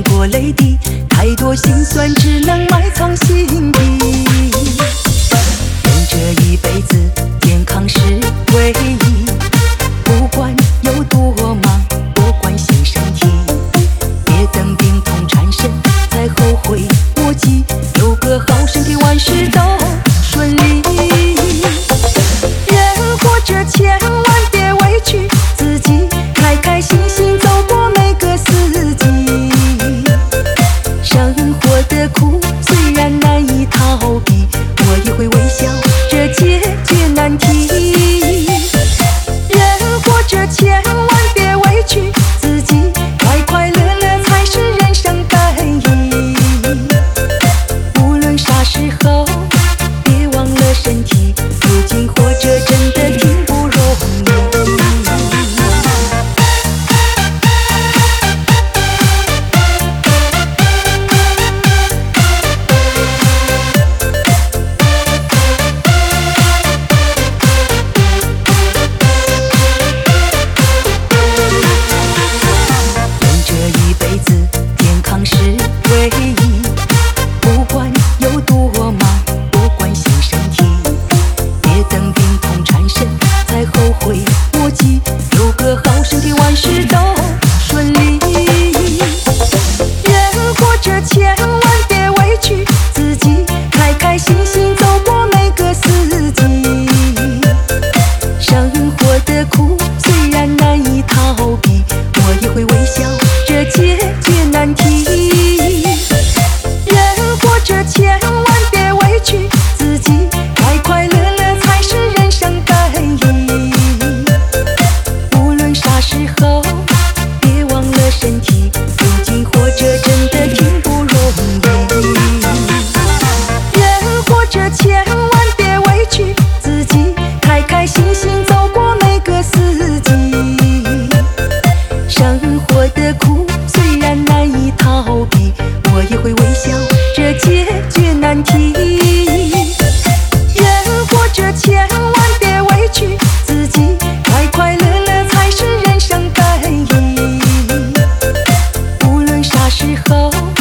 过泪滴，太多心酸只能埋藏心底。人这一辈子，健康是唯一，不管有多忙，多关心身体，别等病痛缠身才后悔莫及，有个好身体万事都顺利。人活着千万别委屈自己，开开心心走过每个四季。生活的苦虽然难以逃避，我也会微笑着解决难题。人活着千万别委屈自己，快快乐乐才是人生本意。无论啥时候，别忘了身体，如今活着真的挺不容易。人这一辈子，健康是唯一，不管有多忙，多关心身体，别等病痛缠身才后悔莫及，有个好身体万事都顺利。人活着千万别委屈自己，开开心心走过每个四季。生活的苦虽然难以逃避，我也会微笑着解决难题。人活着千万别委屈自己，快快乐乐才是人生本意。无论啥时候，别忘了身体，如今活着真的挺不容易。人活着千万别委屈自己，开开心心走过每个四季。生活的苦虽然难以逃避，我也会微笑着解决难题。人活着千万别委屈自己，快快乐乐才是人生本意。无论啥时候，